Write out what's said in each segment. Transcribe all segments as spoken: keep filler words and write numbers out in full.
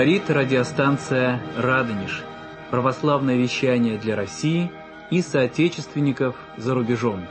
Говорит радиостанция «Радонеж». Православное вещание для России и соотечественников за рубежом.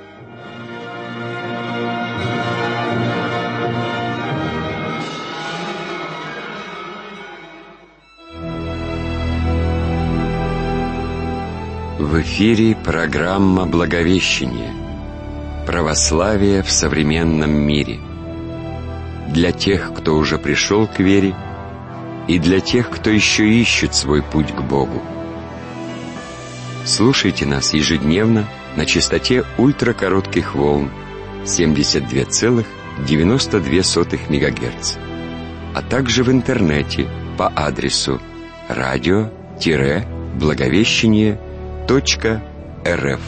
В эфире программа «Благовещение. Православие в современном мире». Для тех, кто уже пришел к вере, и для тех, кто еще ищет свой путь к Богу. Слушайте нас ежедневно на частоте ультракоротких волн семьдесят два целых девяносто две сотых мегагерц, а также в интернете по адресу радио-благовещение точка рф.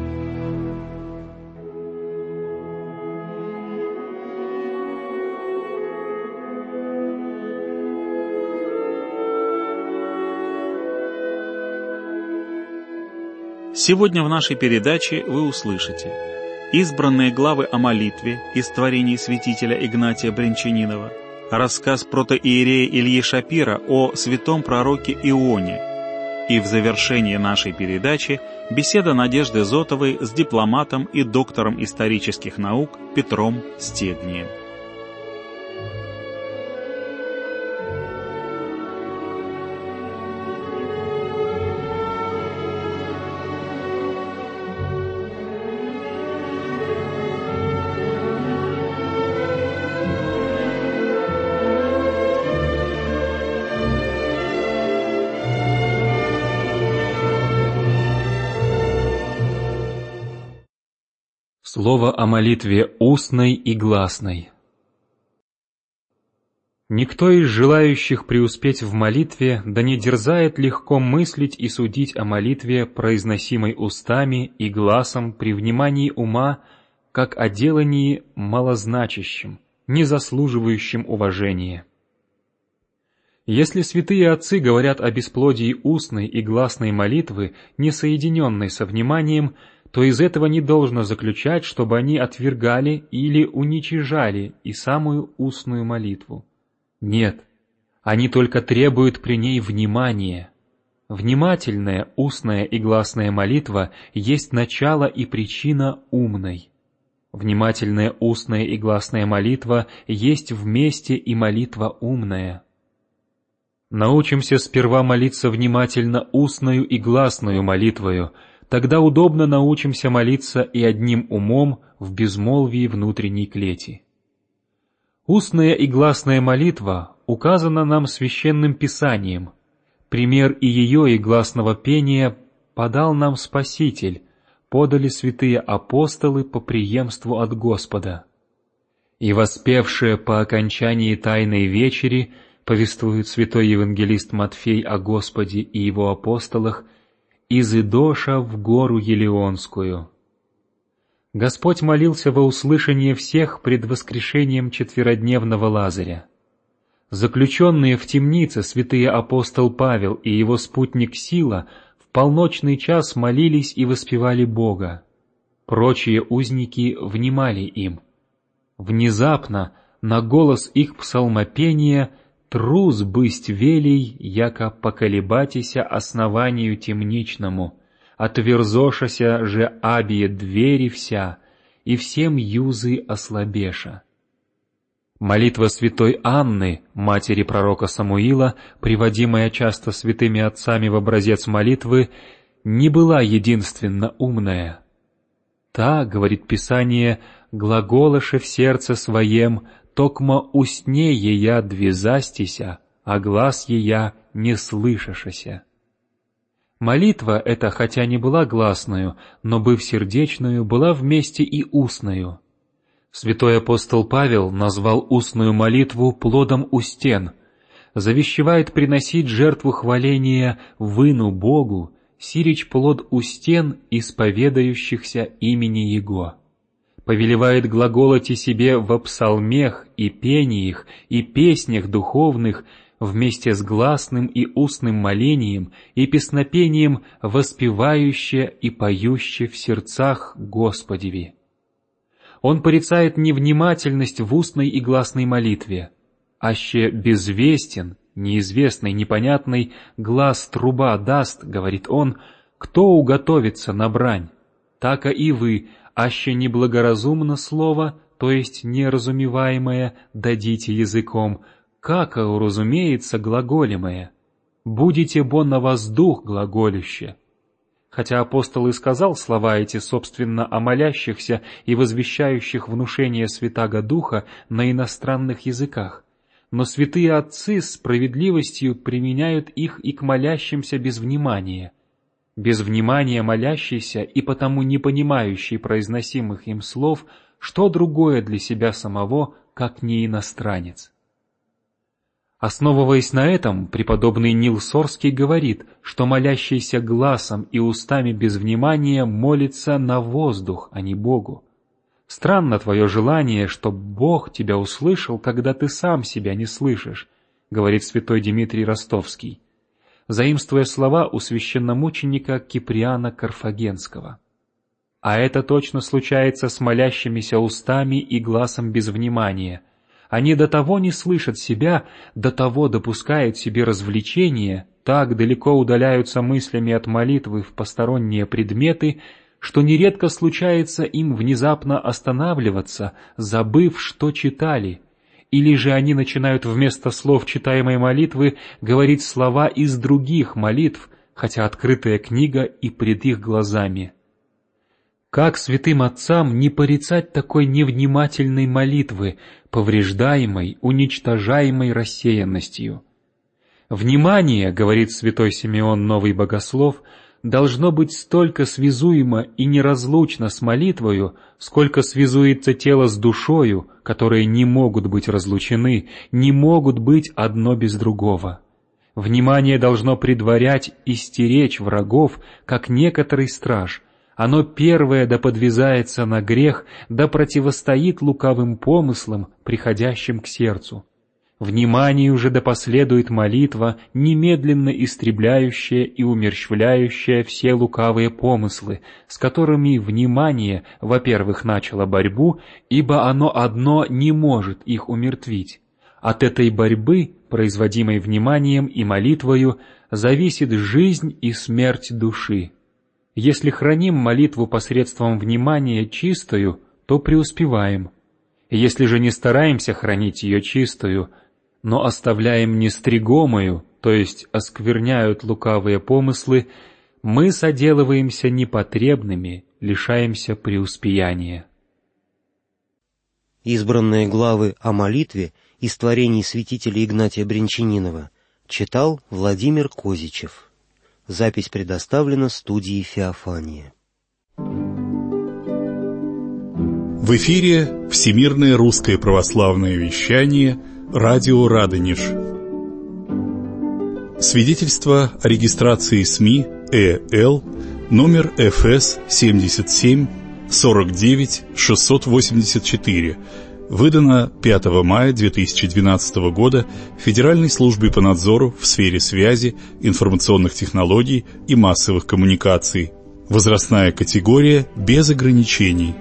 Сегодня в нашей передаче вы услышите избранные главы о молитве из творений святителя Игнатия Брянчанинова, рассказ протоиерея Ильи Шапира о святом пророке Ионе, и в завершении нашей передачи беседа Надежды Зотовой с дипломатом и доктором исторических наук Петром Стегнием. Слово о молитве устной и гласной. Никто из желающих преуспеть в молитве да не дерзает легко мыслить и судить о молитве, произносимой устами и гласом при внимании ума, как о делании малозначащем, не заслуживающем уважения. Если святые отцы говорят о бесплодии устной и гласной молитвы, не соединенной со вниманием, то из этого не должно заключать, чтобы они отвергали или уничижали и самую устную молитву. Нет, они только требуют при ней внимания. Внимательная устная и гласная молитва есть начало и причина умной. Внимательная устная и гласная молитва есть вместе и молитва умная. Научимся сперва молиться внимательно устную и гласную молитвою, тогда удобно научимся молиться и одним умом в безмолвии внутренней клети. Устная и гласная молитва указана нам священным писанием. Пример и ее, и гласного пения подал нам Спаситель, подали святые апостолы по преемству от Господа. И воспевшие по окончании Тайной вечери, повествует святой евангелист Матфей о Господе и его апостолах, из Идоша в гору Елеонскую. Господь молился во услышание всех пред воскрешением четверодневного Лазаря. Заключенные в темнице святые апостол Павел и его спутник Сила в полночный час молились и воспевали Бога. Прочие узники внимали им. Внезапно на голос их псалмопения «Трус бысть велий, яко поколебатися основанию темничному, отверзошася же абие двери вся, и всем юзы ослабеша». Молитва святой Анны, матери пророка Самуила, приводимая часто святыми отцами в образец молитвы, не была единственно умная. Та, говорит Писание, глаголоше в сердце своем, токмо устне ея двизастися, а глаз ея не слышашася. Молитва эта, хотя не была гласною, но, быв сердечную, была вместе и устною. Святой апостол Павел назвал устную молитву плодом устен, завещевает приносить жертву хваления выну Богу, сирич плод устен, исповедающихся имени Его. Повелевает глаголать и себе во псалмех и пениях и песнях духовных вместе с гласным и устным молением и песнопением воспевающе и поюще в сердцах Господеви. Он порицает невнимательность в устной и гласной молитве, аще безвестен неизвестный, непонятный, глаз труба даст, говорит он, кто уготовится на брань? Така и вы, аще неблагоразумно слово, то есть неразумеваемое, дадите языком, как уразумеется глаголемое. Будете бо на воздух глаголюще. Хотя апостол и сказал слова эти, собственно, о молящихся и возвещающих внушение Святаго Духа на иностранных языках, но святые отцы с справедливостью применяют их и к молящимся без внимания. Без внимания молящийся и потому не понимающий произносимых им слов, что другое для себя самого, как не иностранец. Основываясь на этом, преподобный Нил Сорский говорит, что молящийся гласом и устами без внимания молится на воздух, а не Богу. Странно твое желание, чтоб Бог тебя услышал, когда ты сам себя не слышишь, говорит святой Дмитрий Ростовский, заимствуя слова у священномученика Киприана Карфагенского. А это точно случается с молящимися устами и гласом без внимания. Они до того не слышат себя, до того допускают себе развлечения, так далеко удаляются мыслями от молитвы в посторонние предметы, что нередко случается им внезапно останавливаться, забыв, что читали, или же они начинают вместо слов читаемой молитвы говорить слова из других молитв, хотя открытая книга и пред их глазами. Как святым отцам не порицать такой невнимательной молитвы, повреждаемой, уничтожаемой рассеянностью? Внимание, говорит святой Симеон Новый Богослов, должно быть столько связуемо и неразлучно с молитвою, сколько связуется тело с душою, которые не могут быть разлучены, не могут быть одно без другого. Внимание должно предварять и стеречь врагов, как некоторый страж. Оно первое да подвязается на грех, да противостоит лукавым помыслам, приходящим к сердцу. Вниманию же да последует молитва, немедленно истребляющая и умерщвляющая все лукавые помыслы, с которыми внимание, во-первых, начало борьбу, ибо оно одно не может их умертвить. От этой борьбы, производимой вниманием и молитвою, зависит жизнь и смерть души. Если храним молитву посредством внимания чистою, то преуспеваем. Если же не стараемся хранить ее чистою, но оставляем нестригомою, то есть оскверняют лукавые помыслы, мы соделываемся непотребными, лишаемся преуспеяния. Избранные главы о молитве из творений святителя Игнатия Бринчанинова читал Владимир Козичев. Запись предоставлена студией Феофания. В эфире Всемирное русское православное вещание «Радио Радонеж». Свидетельство о регистрации СМИ ЭЛ номер эф эс семьдесят семь сорок девять шестьсот восемьдесят четыре, выдано пятого мая две тысячи двенадцатого года Федеральной службой по надзору в сфере связи, информационных технологий и массовых коммуникаций. Возрастная категория без ограничений.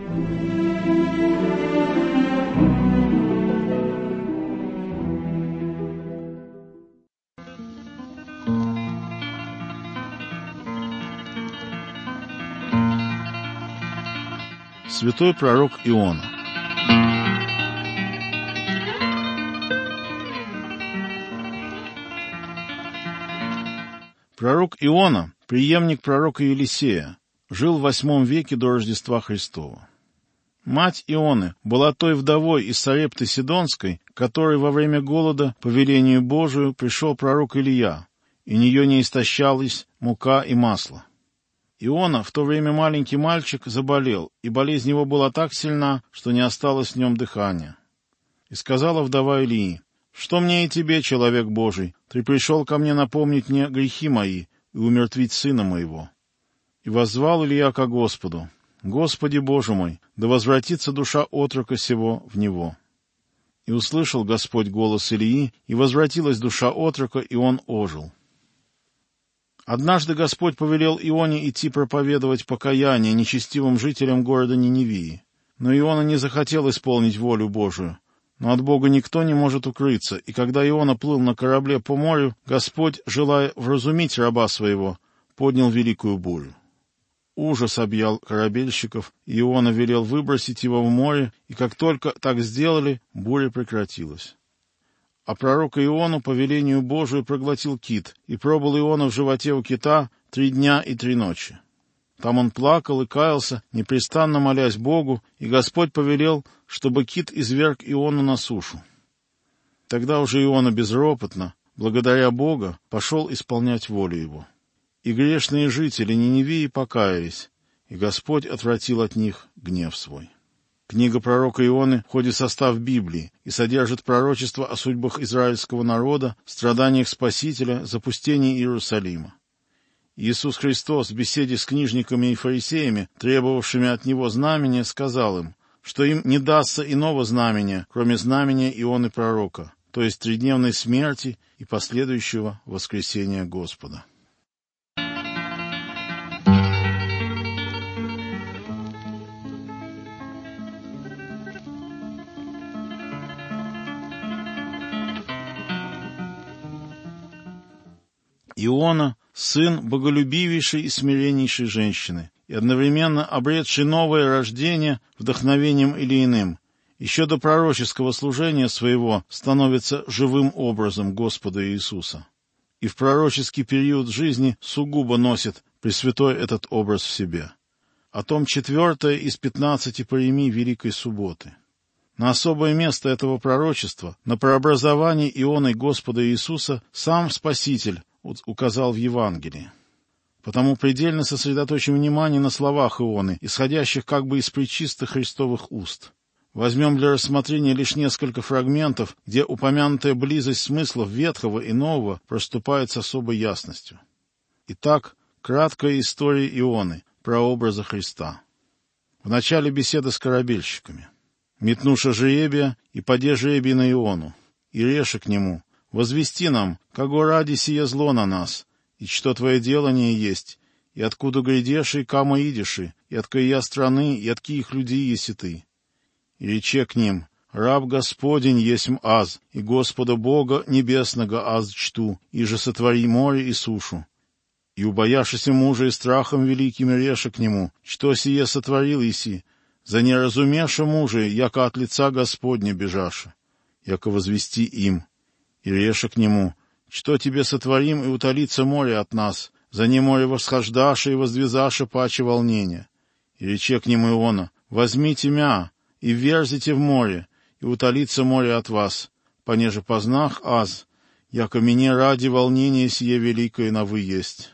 Святой пророк Иона. Пророк Иона, преемник пророка Елисея, жил в восьмом веке до Рождества Христова. Мать Ионы была той вдовой из Сарепты Сидонской, которой во время голода по велению Божию пришел пророк Илия, и нее не истощалась мука и масло. Иона, в то время маленький мальчик, заболел, и болезнь его была так сильна, что не осталось в нем дыхания. И сказала вдова Илии: «Что мне и тебе, человек Божий? Ты пришел ко мне напомнить мне грехи мои и умертвить сына моего». И воззвал Илия ко Господу: «Господи Боже мой, да возвратится душа отрока сего в него». И услышал Господь голос Илии, и возвратилась душа отрока, и он ожил. Однажды Господь повелел Ионе идти проповедовать покаяние нечестивым жителям города Ниневии. Но Иона не захотел исполнить волю Божию, но от Бога никто не может укрыться, и когда Иона плыл на корабле по морю, Господь, желая вразумить раба своего, поднял великую бурю. Ужас объял корабельщиков, и Иона велел выбросить его в море, и как только так сделали, буря прекратилась. А пророка Иону по велению Божию проглотил кит, и пробыл Иона в животе у кита три дня и три ночи. Там он плакал и каялся, непрестанно молясь Богу, и Господь повелел, чтобы кит изверг Иону на сушу. Тогда уже Иона безропотно, благодаря Бога, пошел исполнять волю его. И грешные жители Ниневии покаялись, и Господь отвратил от них гнев свой. Книга пророка Ионы входит в состав Библии и содержит пророчество о судьбах израильского народа, страданиях Спасителя, запустении Иерусалима. Иисус Христос в беседе с книжниками и фарисеями, требовавшими от Него знамения, сказал им, что им не дастся иного знамения, кроме знамения Ионы пророка, то есть тридневной смерти и последующего воскресения Господа. Иона — сын боголюбивейшей и смиреннейшей женщины, и одновременно обретший новое рождение вдохновением или иным, еще до пророческого служения своего становится живым образом Господа Иисуса. И в пророческий период жизни сугубо носит Пресвятой этот образ в себе. О том четвертое из пятнадцати поимий Великой Субботы. На особое место этого пророчества, на преобразование Ионой Господа Иисуса, сам Спаситель указал в Евангелии. Потому предельно сосредоточим внимание на словах Ионы, исходящих как бы из пречистых Христовых уст. Возьмем для рассмотрения лишь несколько фрагментов, где упомянутая близость смыслов Ветхого и Нового проступает с особой ясностью. Итак, краткая история Ионы, прообраза Христа. В начале беседы с корабельщиками. «Метнуша жребия, и поде жребий на Иону, и реше к нему, возвести нам, кого ради сие зло на нас, и что твое делание есть, и откуда грядеши, и кама идеши, и от кая страны, и от киих людей еси ты. И рече к ним, раб Господень есмь аз, и Господа Бога небесного аз чту, и же сотвори море и сушу. И убоявшися мужа и страхом великим реше к нему, что сие сотворил еси, за неразумеша мужа, яко от лица Господня бежаша, яко возвести им. И реше к нему, что тебе сотворим, и утолится море от нас, за не море восхождаше и воздвизаше паче волнения. И рече к нему Иона, возьмите мя, и верзите в море, и утолится море от вас, понеже познах аз, яко мне ради волнения сие великое на вы есть».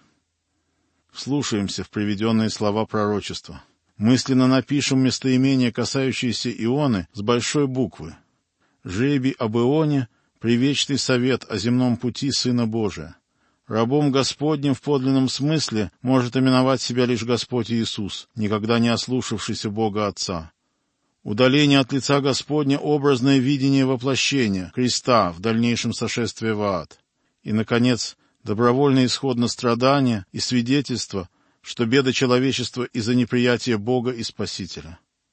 Вслушаемся в приведенные слова пророчества. Мысленно напишем местоимение, касающееся Ионы, с большой буквы. «Жребий об Ионе, привечный совет о земном пути Сына Божия. Рабом Господним в подлинном смысле может именовать себя лишь Господь Иисус, никогда не ослушавшийся Бога Отца. Удаление от лица Господня — образное видение воплощения, креста в дальнейшем сошествии в ад. И, наконец, добровольный исход на страдания и свидетельство, что беда человечества из-за неприятия Бога и Спасителя.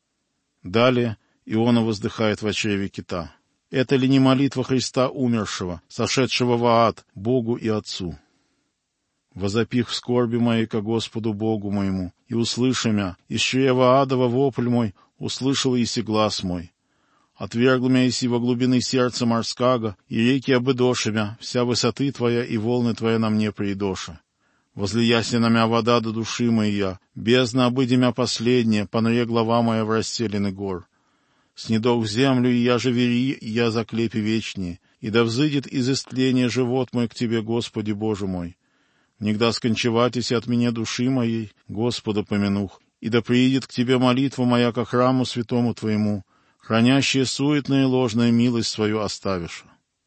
Далее Иона воздыхает в чреве кита. Это ли не молитва Христа умершего, сошедшего в ад, Богу и Отцу? «Возопих в скорби моей ко Господу Богу моему, и услыши мя, из чрева адова вопль мой, услышал еси глас мой. Отвергл мя еси во глубины сердца морского, и реки обыдоши мя, вся высоты твоя и волны твоя на мне приидоши. Возлияси на мя вода до души моя, бездна обыди мя последняя, понре глава моя в расселены гор. Снедох в землю, и я же вери, и я заклепи вечнее, и да взыдет из истления живот мой к тебе, Господи Боже мой. Негда скончеватися от меня души моей, Господа помянух, и да приидет к тебе молитва моя ко храму святому твоему, хранящая суетная и ложная милость свою оставишь».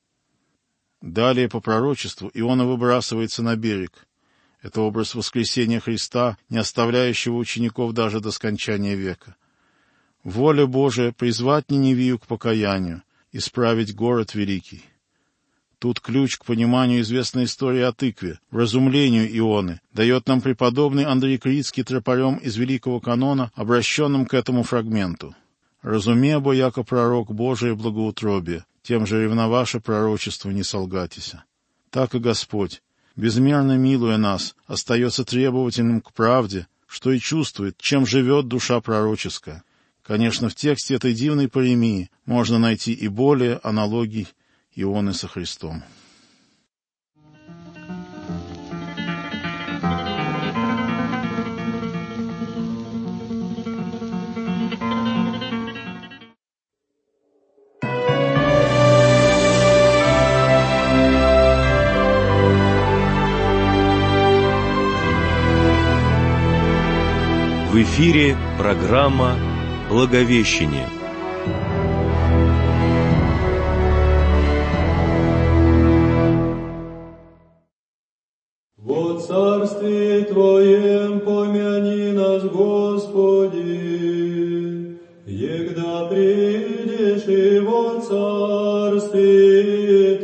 Далее по пророчеству Иона выбрасывается на берег. Это образ воскресения Христа, не оставляющего учеников даже до скончания века. Воля Божия призвать Ниневию к покаянию, исправить город великий. Тут ключ к пониманию известной истории о тыкве, вразумлению Ионы, дает нам преподобный Андрей Критский тропарем из Великого канона, обращенным к этому фрагменту. разуме бо, яко пророк Божие благоутробие, тем же и в на ваше пророчество не солгатися. Так и Господь, безмерно милуя нас, остается требовательным к правде, что и чувствует, чем живет душа пророческая. Конечно, в тексте этой дивной паремии можно найти и более аналогий Ионы со Христом. В эфире программа «Благовещение». Во царстве Твоем помяни нас, Господи, егда придешь и во царстве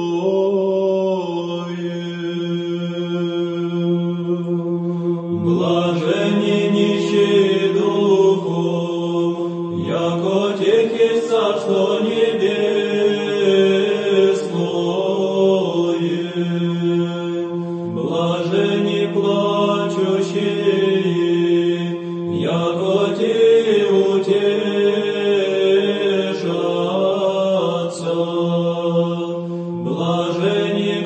Твоем. Блаженни нищие духом, яко тех есть царство небесное. Блаженни плачущие, яко те утешатся. Блаженни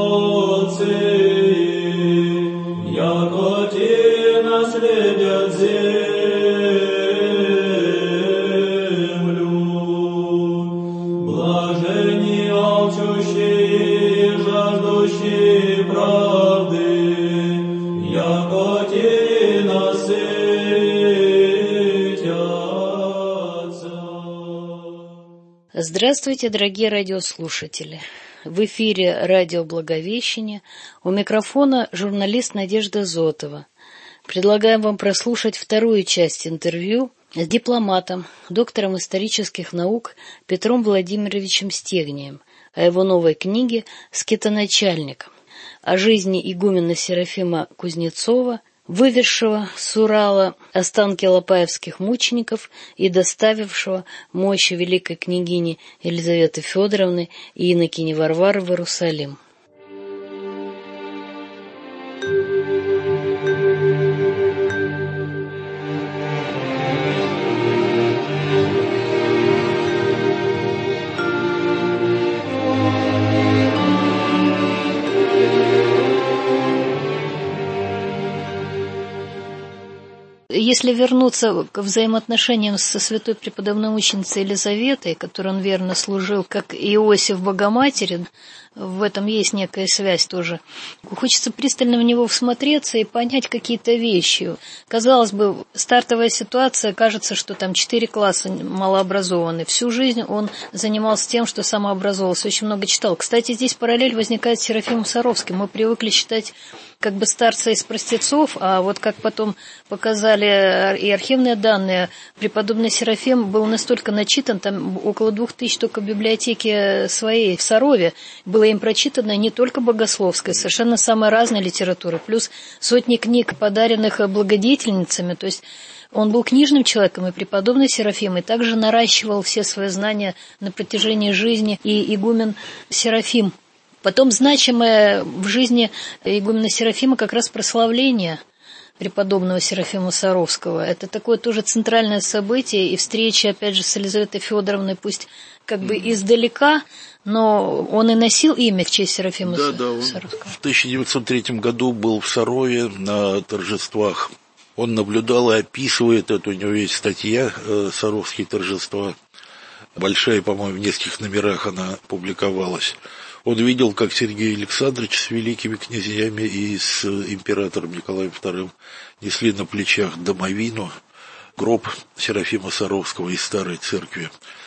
кроткие, яко те наследят землю. Блаженни алчущие, жаждущие правды, яко те насытятся. Здравствуйте, дорогие радиослушатели! В эфире радио «Благовещение», у микрофона журналист Надежда Зотова. Предлагаем вам прослушать вторую часть интервью с дипломатом, доктором исторических наук Петром Владимировичем Стегнием о его новой книге «Скитоначальник», о жизни игумена Серафима Кузнецова, вывезшего с Урала останки лопаевских мучеников и доставившего мощи великой княгини Елизаветы Федоровны и инокини Варвары в Иерусалим. Если вернуться к взаимоотношениям со святой преподобной мученицей Елизаветой, которой он верно служил, как Иосиф Богоматери, в этом есть некая связь тоже. Хочется пристально в него всмотреться и понять какие-то вещи. Казалось бы, стартовая ситуация, кажется, что там четыре класса малообразованные. Всю жизнь он занимался тем, что самообразовался, очень много читал. Кстати, здесь параллель возникает с Серафимом Саровским. Мы привыкли считать как бы старца из простецов, а вот как потом показали и архивные данные, преподобный Серафим был настолько начитан, там около двух тысяч только в библиотеке своей в Сарове было им прочитано не только богословская, совершенно самая разная литература, плюс сотни книг, подаренных благодетельницами, то есть он был книжным человеком, и преподобный Серафим, и также наращивал все свои знания на протяжении жизни и игумен Серафим. Потом значимое в жизни игумена Серафима как раз прославление преподобного Серафима Саровского. Это такое тоже центральное событие, и встреча, опять же, с Елизаветой Федоровной, пусть как бы издалека, но он и носил имя в честь Серафима да, да, он Саровского. В тысяча девятьсот третьем году был в Сарове на торжествах. Он наблюдал и описывает это, у него есть статья «Саровские торжества». Большая, по-моему, в нескольких номерах она публиковалась. Он видел, как Сергей Александрович с великими князьями и с императором Николаем вторым несли на плечах домовину, гроб Серафима Саровского из старой церкви.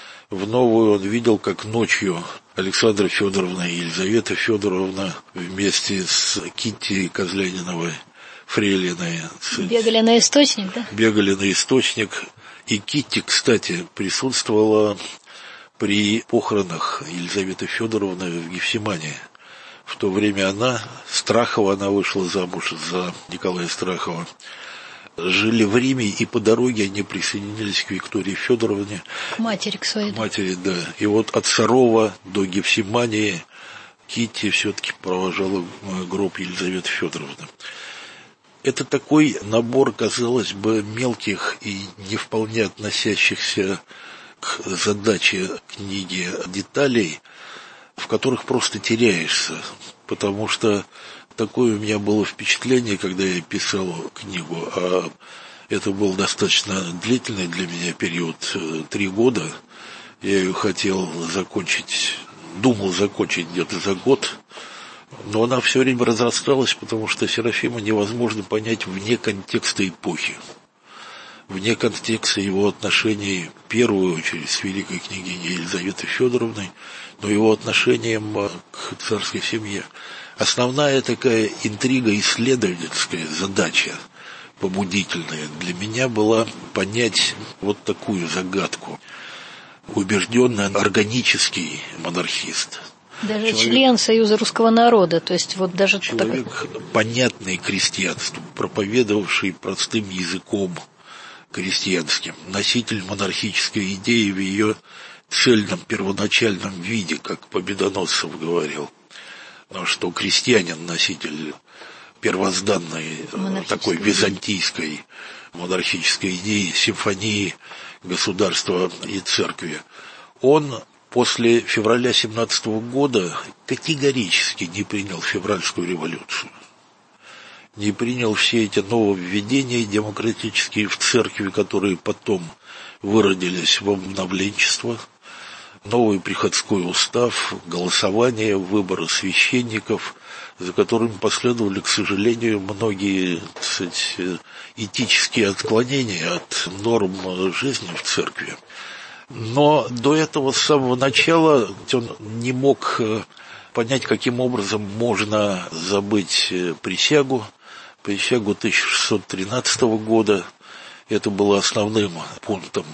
В новую он видел, как ночью Александра Федоровна и Елизавета Федоровна вместе с Китти Козляниновой, фрейлиной, бегали на источник, да? Бегали на источник. И Китти, кстати, присутствовала при похоронах Елизаветы Федоровны в Гефсимании. В то время она, Страхова, она вышла замуж за Николая Страхова. жили в Риме, и по дороге они присоединились к Виктории Федоровне. К матери, к своей. К матери, да. И вот от Сарова до Гефсимании Китти все-таки провожала гроб Елизаветы Федоровны. Это такой набор, казалось бы, мелких и не вполне относящихся к задаче книги деталей, в которых просто теряешься, потому что такое у меня было впечатление, когда я писал книгу, а это был достаточно длительный для меня период, три года. Я ее хотел закончить, думал закончить где-то за год, но она все время разрасталась, потому что Серафима невозможно понять вне контекста эпохи, вне контекста его отношений, в первую очередь, с великой княгиней Елизаветой Федоровной, но его отношением к царской семье. Основная такая интрига, исследовательская задача, побудительная, для меня была понять вот такую загадку. Убежденный органический монархист. Даже человек, член Союза русского народа, то есть вот даже человек, так... понятный крестьянству, проповедовавший простым языком крестьянским, носитель монархической идеи в ее цельном первоначальном виде, как Победоносцев говорил, что крестьянин носитель первозданной такой византийской монархической идеи, симфонии государства и церкви. Он после февраля семнадцатого года категорически не принял февральскую революцию, не принял все эти нововведения демократические в церкви, которые потом выродились в обновленчество, новый приходской устав, голосование, выборы священников, за которыми последовали, к сожалению, многие, так сказать, этические отклонения от норм жизни в церкви. Но до этого с самого начала он не мог понять, каким образом можно забыть присягу, присягу тысяча шестьсот тринадцатого года. Это было основным пунктом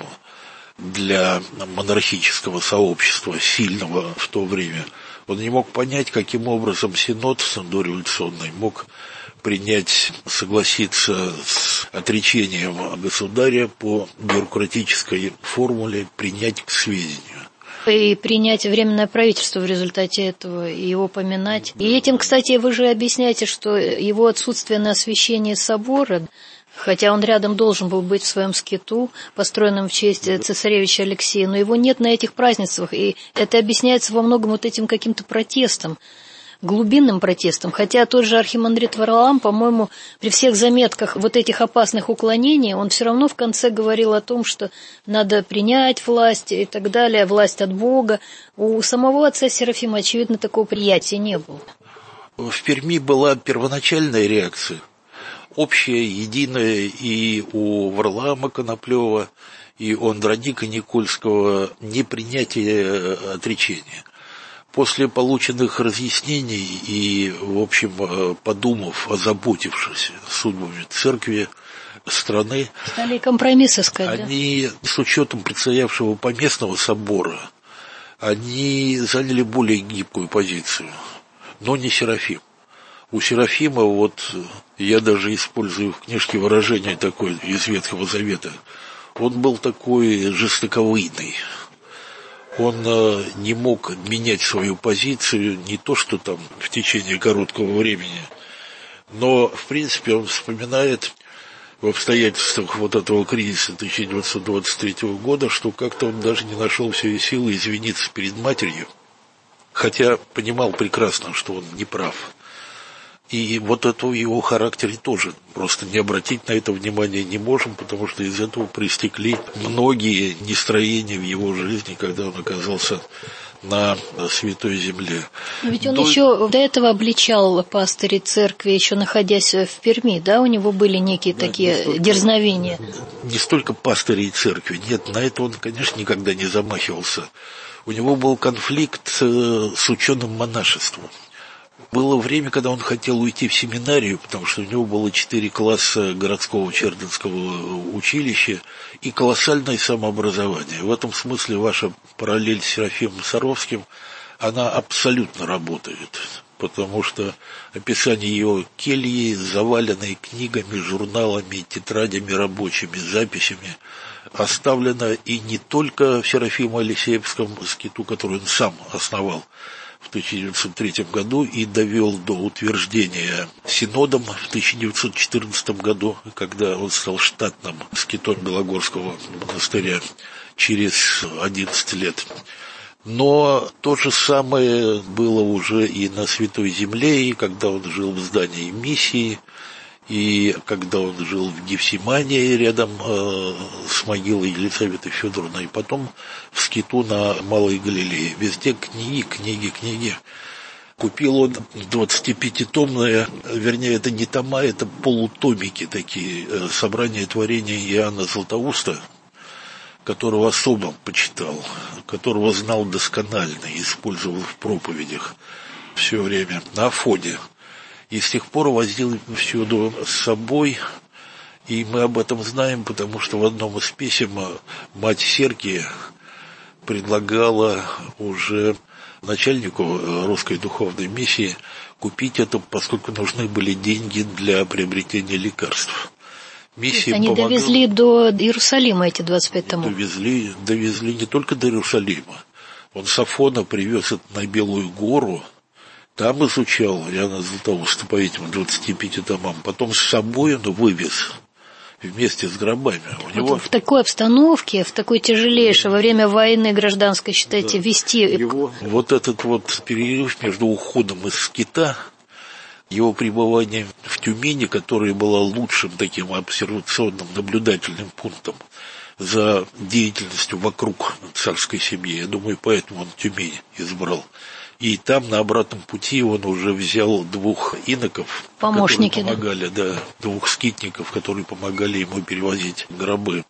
для монархического сообщества, сильного в то время. Он не мог понять, каким образом Синод дореволюционный мог принять, согласиться с отречением государя по бюрократической формуле, принять к сведению. И принять временное правительство в результате этого, и его поминать. И этим, кстати, вы же объясняете, что его отсутствие на освящении собора, хотя он рядом должен был быть в своем скиту, построенном в честь цесаревича Алексея, но его нет на этих празднествах, и это объясняется во многом вот этим каким-то протестом, глубинным протестом, хотя тот же архимандрит Варлаам, по-моему, при всех заметках вот этих опасных уклонений, он все равно в конце говорил о том, что надо принять власть и так далее, власть от Бога. У самого отца Серафима, очевидно, такого приятия не было. В Перми была первоначальная реакция, общая, единая и у Варлаама Коноплева, и у Андроника Никольского, непринятие отречения. После полученных разъяснений и, в общем, подумав, озаботившись судьбами церкви, страны, стали компромиссы искать, они, да? С учетом предстоявшего поместного собора, они заняли более гибкую позицию, но не Серафим. У Серафима, вот я даже использую в книжке выражение такое из Ветхого Завета, он был такой жестоковыйный. Он э, не мог менять свою позицию, не то что там в течение короткого времени, но, в принципе, он вспоминает в обстоятельствах вот этого кризиса тысяча девятьсот двадцать третьего года, что как-то он даже не нашел в себе силы извиниться перед матерью, хотя понимал прекрасно, что он не прав. И вот это в его характере тоже. Просто не обратить на это внимание не можем, потому что из этого проистекли многие нестроения в его жизни, когда он оказался на Святой Земле. Но ведь он до... еще до этого обличал пастырей церкви, еще находясь в Перми, да? У него были некие да, такие не столько, дерзновения. Не столько пастырей церкви. Нет, на это он, конечно, никогда не замахивался. У него был конфликт с ученым монашеством. Было время, когда он хотел уйти в семинарию, потому что у него было четыре класса городского Чердынского училища и колоссальное самообразование. В этом смысле ваша параллель с Серафимом Саровским, она абсолютно работает. потому что описание его кельи завалено книгами, журналами, тетрадями рабочими, записями, оставлено и не только в Серафимо-Алексеевском скиту, который он сам основал в тысяча девятьсот третьем году и довел до утверждения синодом в тысяча девятьсот четырнадцатом году, когда он стал штатным скитом Белогорского монастыря через одиннадцать лет. Но то же самое было уже и на Святой Земле, и когда он жил в здании миссии, и когда он жил в Гефсимании рядом э, с могилой Елизаветы Федоровны, и потом в скиту на Малой Галилее. Везде книги, книги, книги. Купил он двадцатипятитомные, вернее, это не тома, это полутомики такие, э, собрания творения Иоанна Златоуста, которого особо почитал, которого знал досконально, использовал в проповедях все время на Афоне. И с тех пор возил всюду с собой, и мы об этом знаем, потому что в одном из писем мать Серкия предлагала уже начальнику русской духовной миссии купить это, поскольку нужны были деньги для приобретения лекарств. Миссия Они помогала. Довезли до Иерусалима эти двадцать пять томов. Довезли, довезли не только до Иерусалима. Он с Афона привез это на Белую гору, там изучал Иоанна Златоуста по этим двадцати пяти томам. Потом с собой он вывез вместе с гробами. У вот него... В такой обстановке, в такой тяжелейшей, во время войны гражданской, считайте, да. вести... Его... Вот этот вот перерыв между уходом из скита, его пребывание в Тюмени, которое было лучшим таким обсервационным наблюдательным пунктом за деятельностью вокруг царской семьи. Я думаю, поэтому он Тюмень избрал. И там на обратном пути он уже взял двух иноков, помощники, которые помогали, да? Да, двух скитников, которые помогали ему перевозить гробы.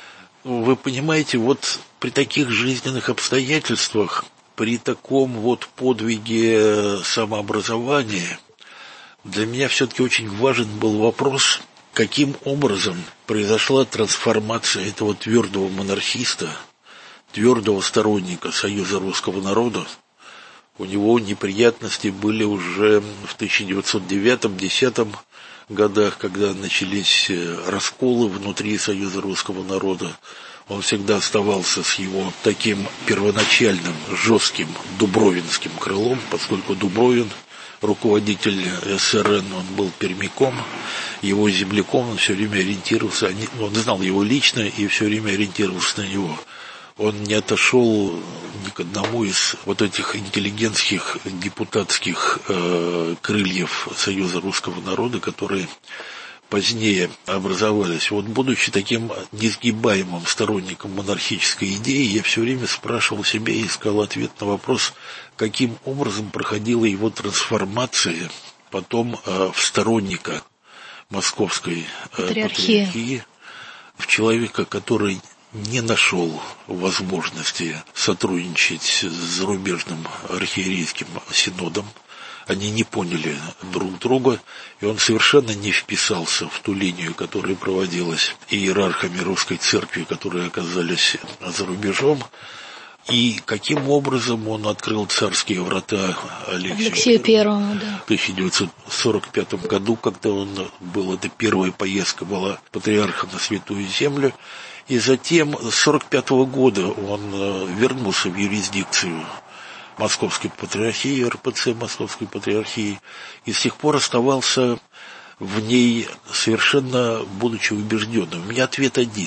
Вы понимаете, вот при таких жизненных обстоятельствах, при таком вот подвиге самообразования, для меня все-таки очень важен был вопрос, каким образом произошла трансформация этого твердого монархиста, твердого сторонника Союза русского народа. У него неприятности были уже в тысяча девятьсот девятом — десятом годах, когда начались расколы внутри Союза русского народа. Он всегда оставался с его таким первоначальным, жестким дубровинским крылом, поскольку Дубровин, руководитель эс эр эн, он был пермяком, его земляком, он все время ориентировался, он знал его лично и все время ориентировался на него. Он не отошел ни к одному из вот этих интеллигентских, депутатских э, крыльев Союза русского народа, которые позднее образовались. Вот будучи таким несгибаемым сторонником монархической идеи, я все время спрашивал себя и искал ответ на вопрос, каким образом проходила его трансформация потом э, в сторонника московской э, патриархии. патриархии, в человека, который не нашел возможности сотрудничать с зарубежным архиерейским синодом. Они не поняли друг друга, и он совершенно не вписался в ту линию, которая проводилась иерархами русской церкви, которые оказались за рубежом. И каким образом он открыл царские врата Алексею, Алексею Первому, да. В тысяча девятьсот сорок пятом году, когда он был, это первая поездка была патриарха на Святую Землю. И затем с сорок пятого года он вернулся в юрисдикцию Московской патриархии, эр пэ цэ Московской патриархии, и с тех пор оставался в ней совершенно будучи убежденным. У меня ответ один.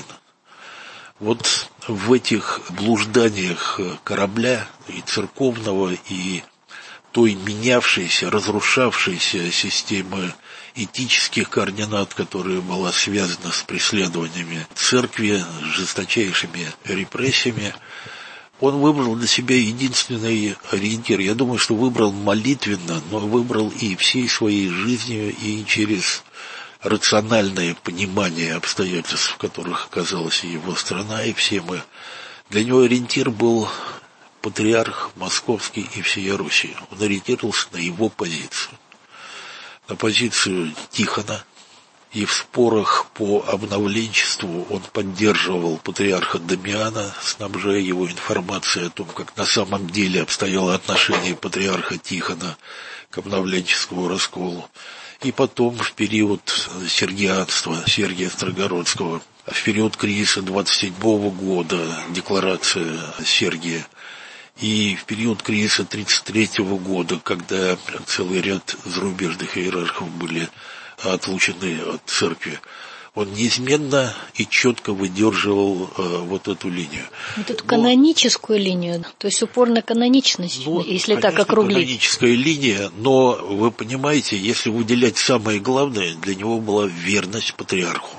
Вот в этих блужданиях корабля и церковного, и той менявшейся, разрушавшейся системы этических координат, которая была связана с преследованиями церкви, с жесточайшими репрессиями, он выбрал для себя единственный ориентир. Я думаю, что выбрал молитвенно, но выбрал и всей своей жизнью, и через рациональное понимание обстоятельств, в которых оказалась и его страна, и все мы. Для него ориентир был патриарх Московский и всея Руси. Он ориентировался на его позицию. На позицию Тихона, и в спорах по обновленчеству он поддерживал патриарха Дамиана, снабжая его информацией о том, как на самом деле обстояло отношение патриарха Тихона к обновленческому расколу. И потом в период сергианства Сергия Строгородского, в период кризиса двадцать седьмого года, декларация Сергия, и в период кризиса тридцать третьего года, когда целый ряд зарубежных иерархов были отлучены от церкви, он неизменно и четко выдерживал э, вот эту линию. Вот эту каноническую но, линию, то есть упор на каноничность, ну, если конечно, так округлить. Каноническая линия, но вы понимаете, если выделять самое главное, для него была верность патриарху.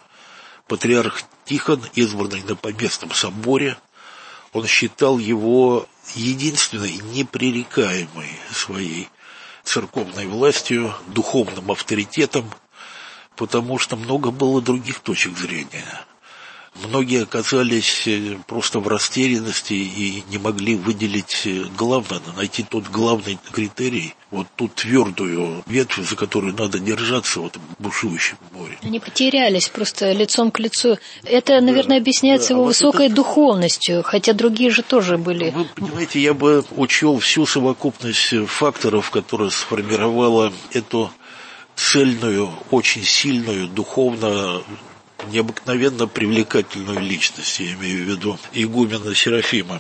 Патриарх Тихон, избранный на поместном соборе, он считал его единственной непререкаемой своей церковной властью, духовным авторитетом, потому что много было других точек зрения. Многие оказались просто в растерянности и не могли выделить главное, найти тот главный критерий, вот ту твердую ветвь, за которую надо держаться в этом бушующем море. Они потерялись просто лицом к лицу. Это, наверное, объясняется да, его а вот высокой это... духовностью, хотя другие же тоже были. Вы понимаете, я бы учел всю совокупность факторов, которая сформировала эту цельную, очень сильную, духовно необыкновенно привлекательную личность, я имею в виду игумена Серафима.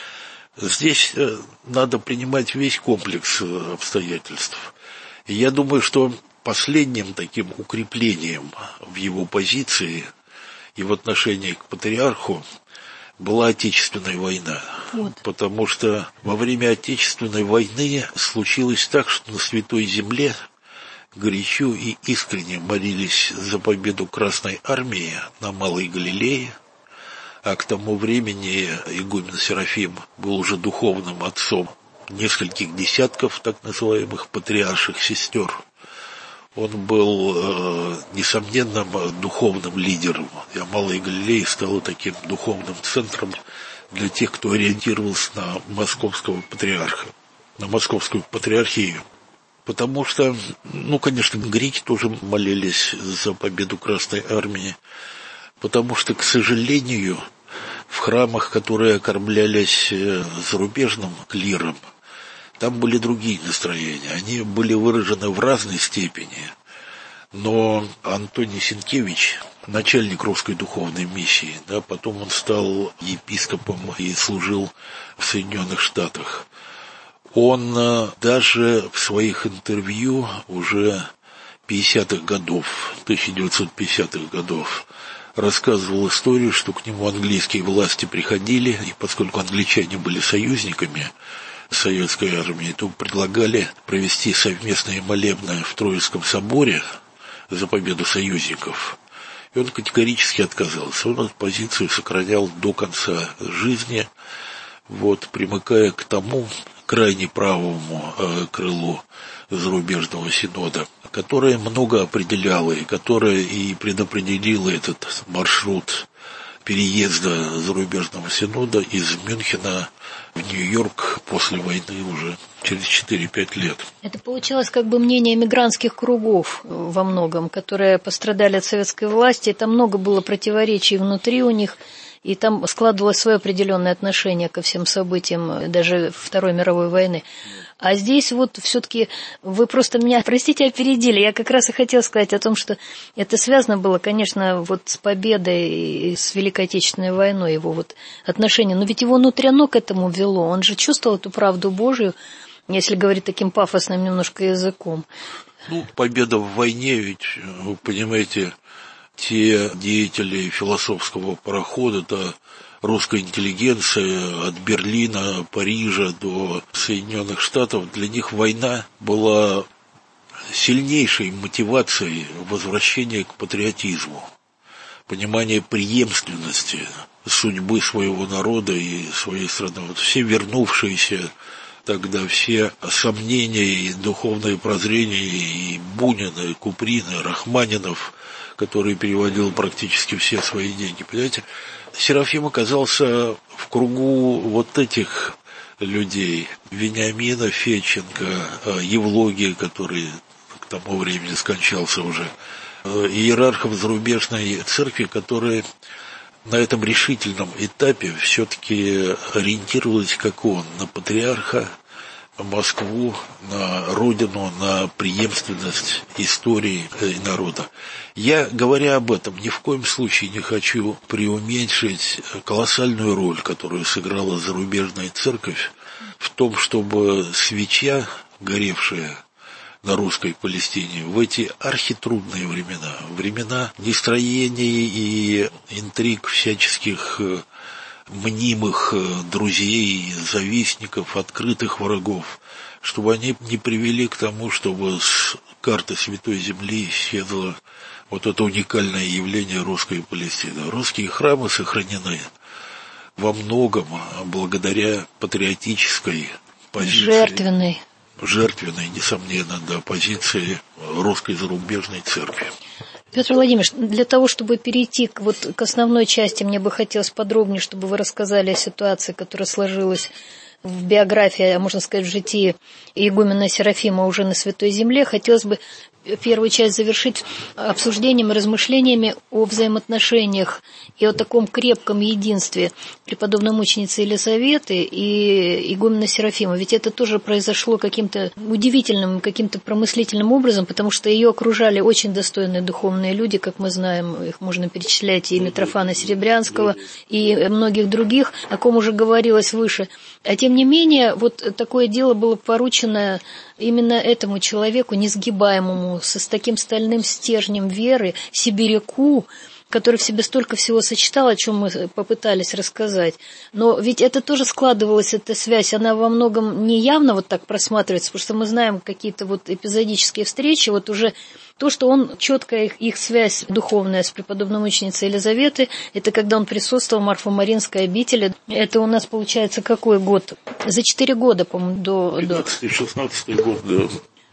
Здесь надо принимать весь комплекс обстоятельств. И я думаю, что последним таким укреплением в его позиции и в отношении к патриарху была Отечественная война. Вот. Потому что во время Отечественной войны случилось так, что на Святой Земле горячо и искренне молились за победу Красной Армии на Малой Галилее, а к тому времени игумен Серафим был уже духовным отцом нескольких десятков так называемых патриарших сестер. Он был, э, несомненным духовным лидером, а Малая Галилея стала таким духовным центром для тех, кто ориентировался на московского патриарха, на московскую патриархию. Потому что, ну, конечно, греки тоже молились за победу Красной Армии, потому что, к сожалению, в храмах, которые окормлялись зарубежным клиром, там были другие настроения, они были выражены в разной степени. Но Антоний Сенкевич, начальник русской духовной миссии, да, потом он стал епископом и служил в Соединенных Штатах. Он даже в своих интервью уже пятидесятых годов, тысяча девятьсот пятидесятых годов, рассказывал историю, что к нему английские власти приходили, и поскольку англичане были союзниками советской армии, то предлагали провести совместные молебны в Троицком соборе за победу союзников. И он категорически отказался. Он эту позицию сохранял до конца жизни, вот, примыкая к тому крайне правому э, крылу зарубежного синода, которое много определяло и которое и предопределило этот маршрут переезда зарубежного синода из Мюнхена в Нью-Йорк после войны уже через четыре-пять лет. Это получилось как бы мнение мигрантских кругов во многом, которые пострадали от советской власти. Там много было противоречий внутри у них, и там складывалось свое определенное отношение ко всем событиям даже Второй мировой войны. А здесь вот все-таки вы просто меня, простите, опередили. Я как раз и хотела сказать о том, что это связано было, конечно, вот с победой и с Великой Отечественной войной, его вот отношение. Но ведь его внутрянно к этому вело. Он же чувствовал эту правду Божию, если говорить таким пафосным немножко языком. Ну, победа в войне, ведь, вы понимаете, те деятели философского парохода, это русская интеллигенция от Берлина, Парижа до Соединенных Штатов, для них война была сильнейшей мотивацией возвращения к патриотизму, понимание преемственности судьбы своего народа и своей страны. Вот все вернувшиеся тогда, все сомнения и духовное прозрение и Бунина, и Куприна, и Рахманинов, который переводил практически все свои деньги, понимаете, Серафим оказался в кругу вот этих людей. Вениамина Федченко, Евлогия, который к тому времени скончался уже, иерархов зарубежной церкви, которые на этом решительном этапе все-таки ориентировались, как он, на патриарха, Москву, на родину, на преемственность истории и народа. Я, говоря об этом, ни в коем случае не хочу преуменьшить колоссальную роль, которую сыграла зарубежная церковь в том, чтобы свеча, горевшая на русской Палестине в эти архитрудные времена, времена нестроений и интриг всяческих мнимых друзей, завистников, открытых врагов, чтобы они не привели к тому, чтобы с карты Святой Земли исчезло вот это уникальное явление русской Палестины. Русские храмы сохранены во многом благодаря патриотической позиции. Жертвенной. Жертвенной, несомненно, да, позиции русской зарубежной церкви. Петр Владимирович, для того, чтобы перейти к, вот, к основной части, мне бы хотелось подробнее, чтобы вы рассказали о ситуации, которая сложилась в биографии, а можно сказать, в житии игумена Серафима уже на Святой Земле. Хотелось бы первую часть завершить обсуждением и размышлениями о взаимоотношениях и о таком крепком единстве преподобной мученицы Елизаветы и игумена Серафима. Ведь это тоже произошло каким-то удивительным, каким-то промыслительным образом, потому что ее окружали очень достойные духовные люди, как мы знаем, их можно перечислять, и Митрофана Серебрянского, и многих других, о ком уже говорилось выше. А тем не менее, вот такое дело было поручено именно этому человеку, несгибаемому, с таким стальным стержнем веры, сибиряку, который в себе столько всего сочетал, о чем мы попытались рассказать. Но ведь это тоже складывалась, эта связь, она во многом не явно вот так просматривается, потому что мы знаем какие-то вот эпизодические встречи, вот уже то, что он, четкая их, их связь духовная с преподобной мученицей Елизаветы, это когда он присутствовал в Марфо-Маринской обители, это у нас получается какой год? За четыре года, по-моему, до... пятнадцатый-шестнадцатый год, да.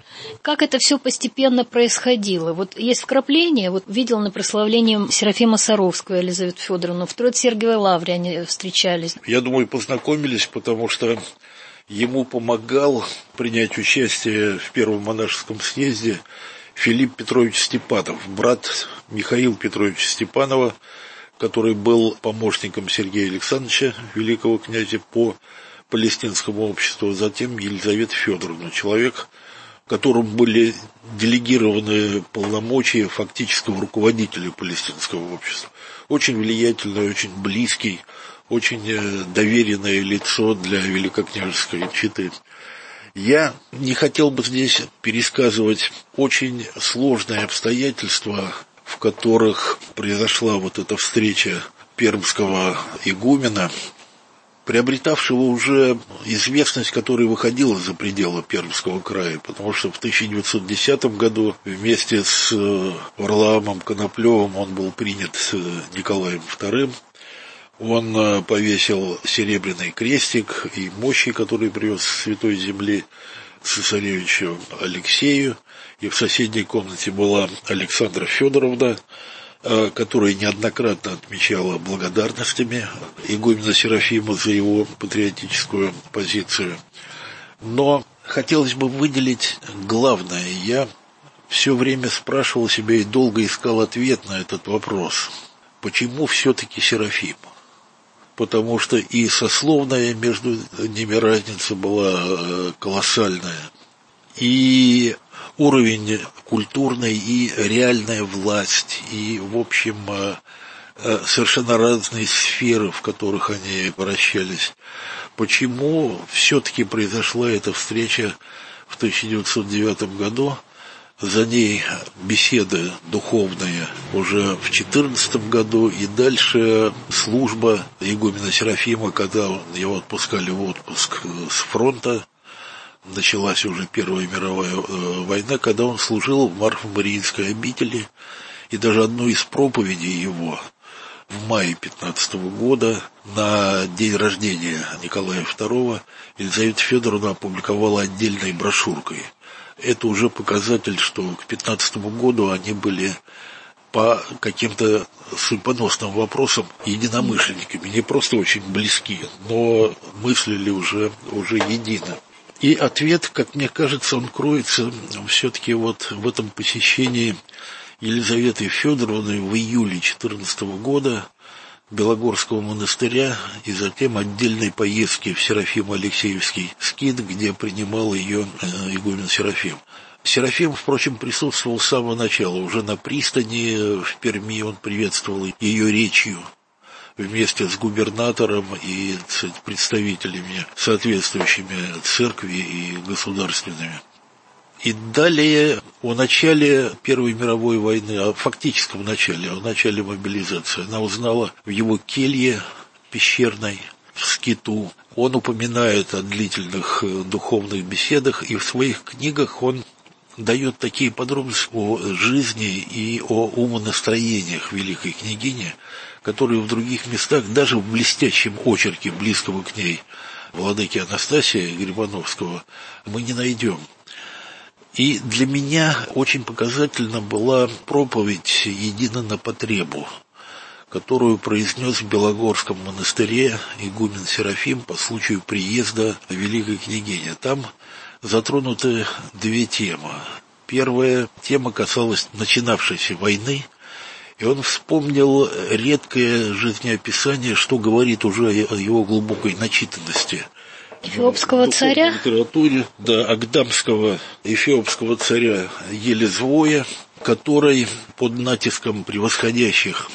Как это все постепенно происходило? Вот есть вкрапление, вот видел на прославлении Серафима Саровского и Елизавету Федоровну, в Троице-Сергиевой лавре они встречались. Я думаю, познакомились, потому что ему помогал принять участие в Первом монашеском съезде Филипп Петрович Степанов, брат Михаила Петровича Степанова, который был помощником Сергея Александровича, великого князя по палестинскому обществу, затем Елизавета Федоровна, человек, которым были делегированы полномочия фактического руководителя палестинского общества. Очень влиятельный, очень близкий, очень доверенное лицо для великокняжеской четы. Я не хотел бы здесь пересказывать очень сложные обстоятельства, в которых произошла вот эта встреча пермского игумена, приобретавшего уже известность, которая выходила за пределы Пермского края, потому что в тысяча девятьсот десятом году вместе с Варлаамом Коноплевым он был принят Николаем вторым. Он повесил серебряный крестик и мощи, которые привез с Святой Земли цесаревичу Алексею. И в соседней комнате была Александра Федоровна, которая неоднократно отмечала благодарностями игумена Серафима за его патриотическую позицию. Но хотелось бы выделить главное. Я все время спрашивал себя и долго искал ответ на этот вопрос. Почему все-таки Серафим? Потому что и сословная между ними разница была колоссальная, и уровень культурный, и реальная власть, и, в общем, совершенно разные сферы, в которых они вращались. Почему все-таки произошла эта встреча в тысяча девятьсот девятом году? За ней беседы духовные уже в две тысячи четырнадцатом году, и дальше служба игумена Серафима, когда его отпускали в отпуск с фронта. Началась уже Первая мировая война, когда он служил в Марфо-Мариинской обители, и даже одну из проповедей его в мае пятнадцатого года на день рождения Николая второго Елизавета Федоровна опубликовала отдельной брошюркой. Это уже показатель, что к пятнадцатому году они были по каким-то судьбоносным вопросам единомышленниками, не просто очень близки, но мыслили уже, уже едино. И ответ, как мне кажется, он кроется все-таки вот в этом посещении Елизаветы Федоровны в июле две тысячи четырнадцатого года Белогорского монастыря и затем отдельной поездки в Серафимо-Алексеевский скит, где принимал ее игумен Серафим. Серафим, впрочем, присутствовал с самого начала. Уже на пристани в Перми он приветствовал ее речью вместе с губернатором и представителями соответствующими церкви и государственными. И далее о начале Первой мировой войны, о фактическом начале, о начале мобилизации, она узнала в его келье пещерной, в скиту. Он упоминает о длительных духовных беседах, и в своих книгах он дает такие подробности о жизни и о умонастроениях великой княгини, которые в других местах, даже в блестящем очерке близкого к ней владыки Анастасия Грибановского, мы не найдем. И для меня очень показательна была проповедь «Едино на потребу», которую произнес в Белогорском монастыре игумен Серафим по случаю приезда великой княгини. Там затронуты две темы. Первая тема касалась начинавшейся войны, и он вспомнил редкое жизнеописание, что говорит уже о его глубокой начитанности. Эфиопского царя? В литературе, да, агдамского эфиопского царя Елезвоя, который под натиском превосходящих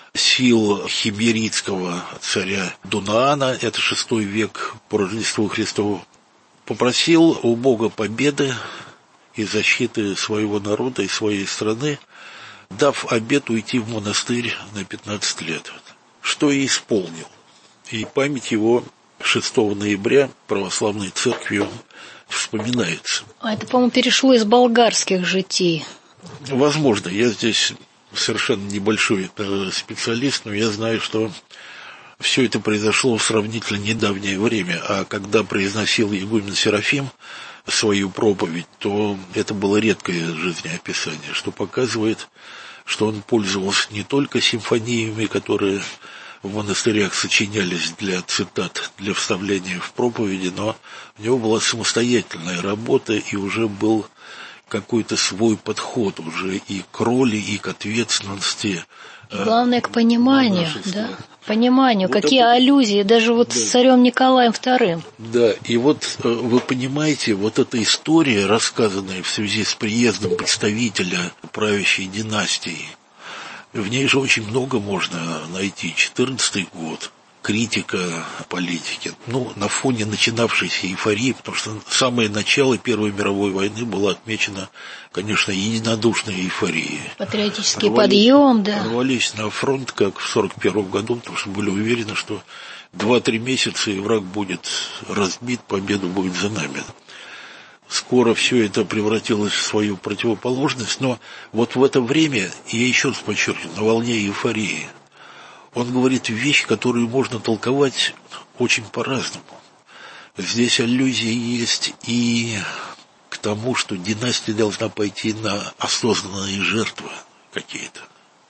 сил химеридского царя Дунаана, это шестой век по Рождеству Христову, попросил у Бога победы и защиты своего народа и своей страны, дав обет уйти в монастырь на пятнадцать лет, что и исполнил. И память его шестого ноября православной церковью вспоминается. А это, по-моему, перешло из болгарских житий. Возможно, я здесь совершенно небольшой специалист, но я знаю, что все это произошло в сравнительно недавнее время, а когда произносил игумен Серафим свою проповедь, то это было редкое жизнеописание, что показывает, что он пользовался не только симфониями, которые в монастырях сочинялись для цитат, для вставления в проповеди, но у него была самостоятельная работа, и уже был какой-то свой подход уже и к роли, и к ответственности. Главное, к пониманию, да, пониманию, вот какие это... аллюзии, даже вот да. с царем Николаем вторым. Да, и вот вы понимаете, вот эта история, рассказанная в связи с приездом представителя правящей династии, в ней же очень много можно найти. четырнадцатый год, критика политики. Ну, на фоне начинавшейся эйфории, потому что самое начало Первой мировой войны было отмечено, конечно, единодушной эйфорией. Патриотический рвались, подъем, да. Рвались на фронт, как в сорок первом году, потому что были уверены, что два-три месяца и враг будет разбит, победа будет за нами. Скоро все это превратилось в свою противоположность, но вот в это время, я еще раз подчеркну, на волне эйфории, он говорит вещь, которую можно толковать очень по-разному. Здесь аллюзии есть и к тому, что династия должна пойти на осознанные жертвы какие-то.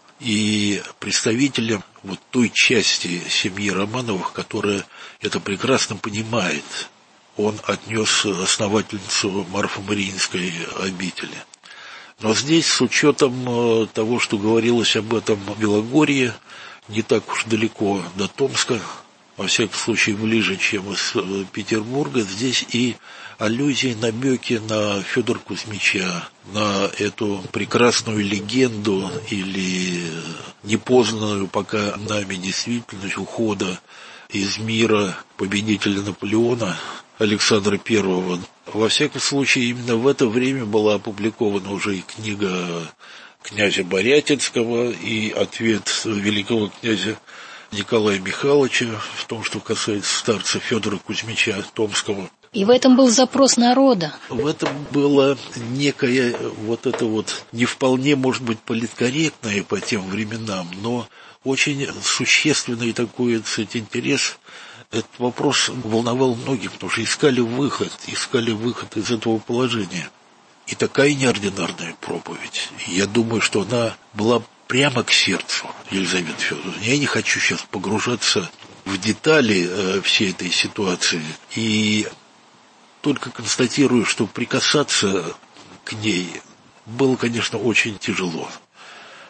И представителям вот той части семьи Романовых, которая это прекрасно понимает, он отнес основательницу Марфо-Мариинской обители. Но здесь, с учетом того, что говорилось об этом в Белогорье, не так уж далеко до Томска, во всяком случае ближе, чем из Петербурга, здесь и аллюзии, намеки на Федора Кузьмича, на эту прекрасную легенду или непознанную пока нами действительность ухода из мира победителя Наполеона Александра Первого. Во всяком случае, именно в это время была опубликована уже и книга князя Борятинского, и ответ великого князя Николая Михайловича в том, что касается старца Федора Кузьмича Томского. И в этом был запрос народа. В этом было некое вот это вот не вполне, может быть, политкорректное по тем временам, но очень существенный такой, так сказать, интерес. Этот вопрос волновал многих, потому что искали выход, искали выход из этого положения. И такая неординарная проповедь. Я думаю, что она была прямо к сердцу Елизаветы Федоровны. Я не хочу сейчас погружаться в детали э, всей этой ситуации. И только констатирую, что прикасаться к ней было, конечно, очень тяжело.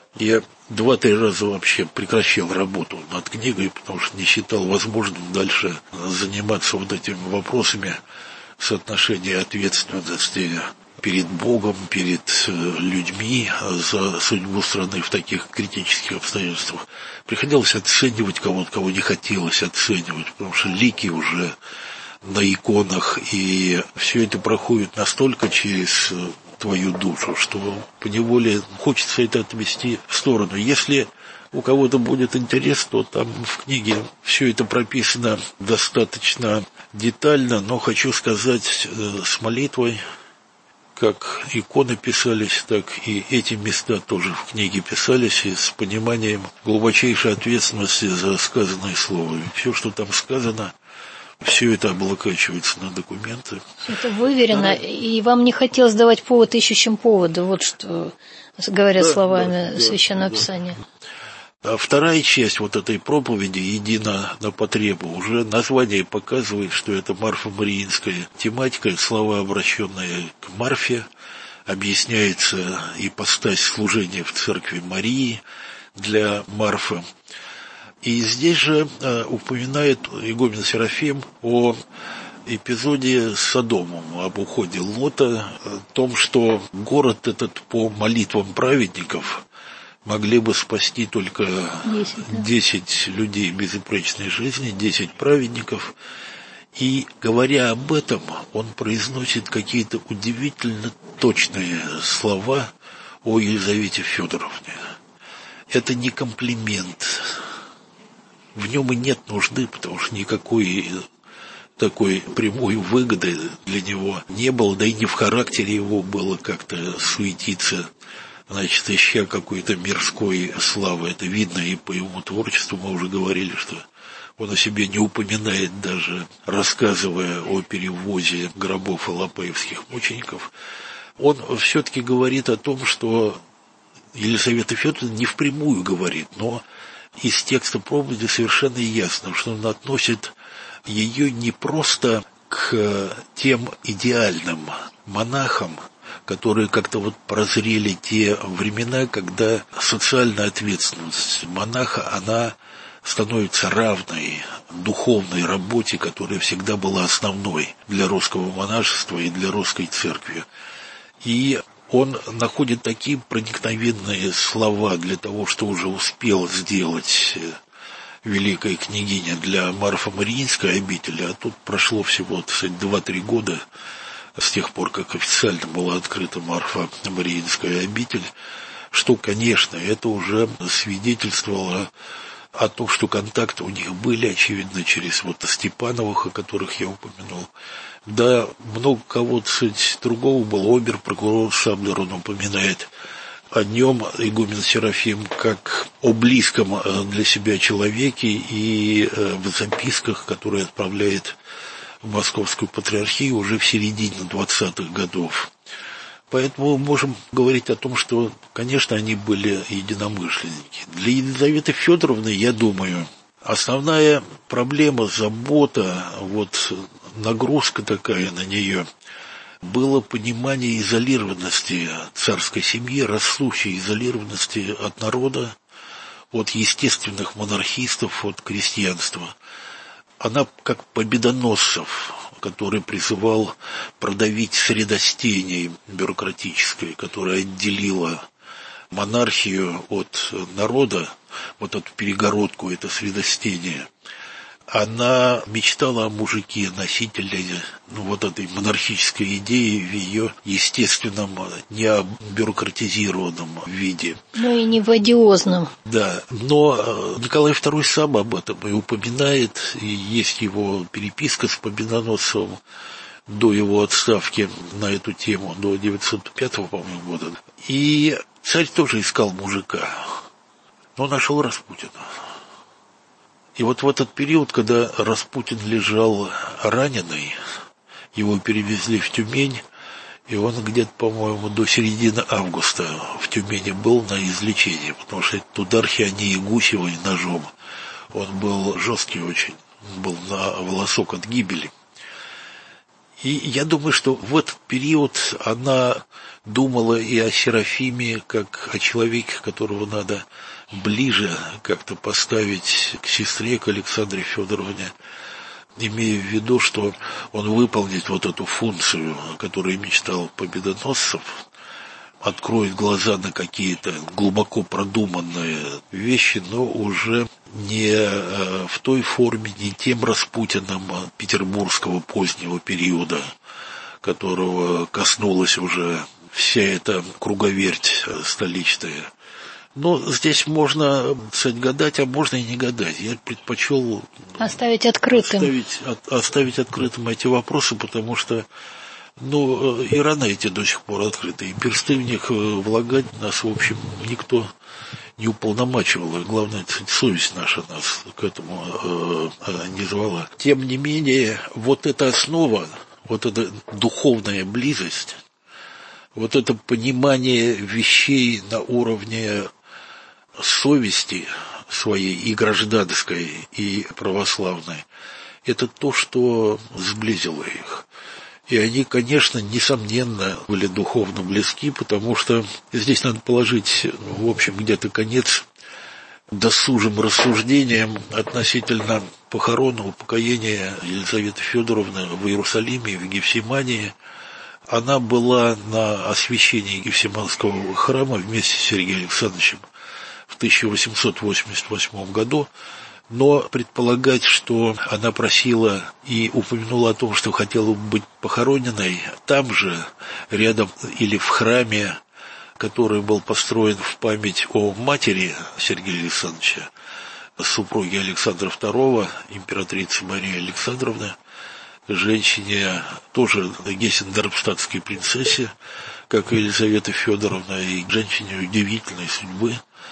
Я два-три раза вообще прекращал работу над книгой, потому что не считал возможным дальше заниматься вот этими вопросами соотношения ответственности перед Богом, перед людьми за судьбу страны в таких критических обстоятельствах. Приходилось оценивать кого-то, кого не хотелось оценивать, потому что лики уже на иконах, и все это проходит настолько через твою душу, что поневоле хочется это отвести в сторону. Если у кого-то будет интерес, то там в книге все это прописано достаточно детально, но хочу сказать, с молитвой, как иконы писались, так и эти места тоже в книге писались, и с пониманием глубочайшей ответственности за сказанное слово. Все, что там сказано, все это облокачивается на документы. Это выверено, и вам не хотелось давать повод ищущим поводу, вот что говорят да, словами да, Священного да, Писания. Да. А вторая часть вот этой проповеди «Едино на потребу», уже название показывает, что это Марфо-Мариинская тематика, слова, обращенные к Марфе, объясняется ипостась служения в церкви Марии для Марфы. И здесь же э, упоминает игумен Серафим о эпизоде с Содомом, об уходе Лота, о том, что город этот по молитвам праведников могли бы спасти только десять людей безупречной жизни, десять праведников. И говоря об этом, он произносит какие-то удивительно точные слова о Елизавете Федоровне. Это не комплимент. В нем и нет нужды, потому что никакой такой прямой выгоды для него не было, да и не в характере его было как-то суетиться, значит, ища какой-то мирской славы. Это видно и по его творчеству, мы уже говорили, что он о себе не упоминает, даже рассказывая о перевозе гробов алапаевских мучеников. Он все-таки говорит о том, что Елизавета Федоровна не впрямую говорит, но из текста проповеди совершенно ясно, что он относит ее не просто к тем идеальным монахам, которые как-то вот прозрели те времена, когда социальная ответственность монаха, она становится равной духовной работе, которая всегда была основной для русского монашества и для русской церкви. И он находит такие проникновенные слова для того, что уже успел сделать великая княгиня для Марфо-Мариинской обители, а тут прошло всего, так сказать, два-три года с тех пор, как официально была открыта Марфо-Мариинская обитель, что, конечно, это уже свидетельствовало о том, что контакты у них были, очевидно, через вот Степановых, о которых я упомянул. Да, много кого, кстати, другого было. Обер-прокурор Саблер, он упоминает о нем, игумен Серафим, как о близком для себя человеке, и в записках, которые отправляет в Московскую патриархию уже в середине двадцатых годов. Поэтому мы можем говорить о том, что, конечно, они были единомышленники. Для Елизаветы Федоровны, я думаю, основная проблема, забота, вот нагрузка такая на нее, было понимание изолированности царской семьи, растущей изолированности от народа, от естественных монархистов, от крестьянства. Она как победоносцев, который призывал продавить средостение бюрократическое, которое отделило монархию от народа, вот эту перегородку, это средостение. Она мечтала о мужике, носителе ну, вот этой монархической идеи в ее естественном, не бюрократизированном виде. Ну и не в одиозном. Да, но Николай второй сам об этом и упоминает, и есть его переписка с Победоносцевым до его отставки на эту тему, до девятьсот пятого, по-моему, года. И царь тоже искал мужика, но нашел Распутина. И вот в этот период, когда Распутин лежал раненый, его перевезли в Тюмень, и он где-то, по-моему, до середины августа в Тюмени был на излечении, потому что этот удар Хионии Гусевой ножом, он был жесткий очень, был на волосок от гибели. И я думаю, что в этот период она думала и о Серафиме, как о человеке, которого надо ближе как-то поставить к сестре, к Александре Федоровне, имея в виду, что он выполнит вот эту функцию, которую мечтал Победоносцев, откроет глаза на какие-то глубоко продуманные вещи, но уже не в той форме, не тем Распутиным петербургского позднего периода, которого коснулась уже вся эта круговерть столичная. Но здесь можно, сказать, гадать, а можно и не гадать. Я предпочел оставить открытым. Оставить, от, оставить открытым эти вопросы, потому что ну, и раны эти до сих пор открыты. И персты в них влагать нас, в общем, никто не уполномачивал. И главное, совесть наша нас к этому э, не звала. Тем не менее, вот эта основа, вот эта духовная близость, вот это понимание вещей на уровне совести своей и гражданской, и православной, это то, что сблизило их. И они, конечно, несомненно, были духовно близки, потому что здесь надо положить, в общем, где-то конец досужим рассуждениям относительно похорон, упокоения Елизаветы Федоровны в Иерусалиме, в Гефсимании. Она была на освящении Гефсиманского храма вместе с Сергеем Александровичем в тысяча восемьсот восемьдесят восьмом году, но предполагать, что она просила и упомянула о том, что хотела быть похороненной там же, рядом или в храме, который был построен в память о матери Сергея Александровича, супруги Александра второго, императрицы Марии Александровны, женщине, тоже гессен-дармштадтской принцессе, как и Елизавета Федоровна, и женщине удивительной судьбы.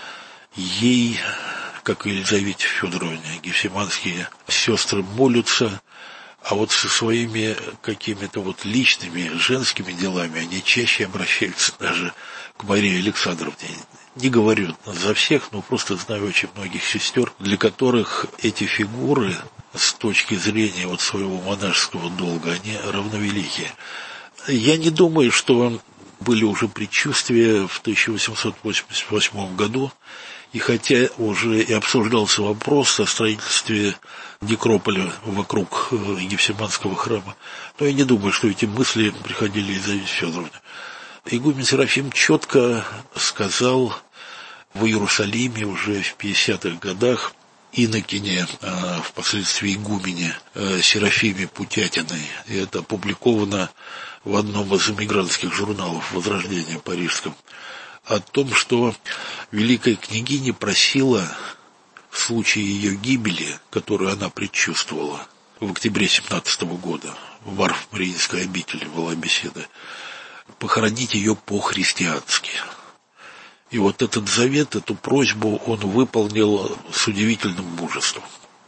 Ей, как и Елизавете Федоровне, гефсиманские сестры молятся, а вот со своими какими-то вот личными женскими делами они чаще обращаются даже к Марии Александровне. Не говорю за всех, но просто знаю очень многих сестер, для которых эти фигуры с точки зрения вот своего монашеского долга, они равновеликие. Я не думаю, что были уже предчувствия в тысяча восемьсот восемьдесят восьмом году, и хотя уже и обсуждался вопрос о строительстве некрополя вокруг Гефсиманского храма, но я не думаю, что эти мысли приходили из Елизаветы Федоровны. Игумен Серафим четко сказал в Иерусалиме уже в пятидесятых годах инокине, а впоследствии игумене Серафиме Путятиной, и это опубликовано в одном из эмигрантских журналов «Возрождения» парижском, о том, что великая княгиня просила в случае ее гибели, которую она предчувствовала в октябре семнадцатого года, в Варф-Мариинской обители была беседа, похоронить ее по-христиански. И вот этот завет, эту просьбу он выполнил с удивительным мужеством.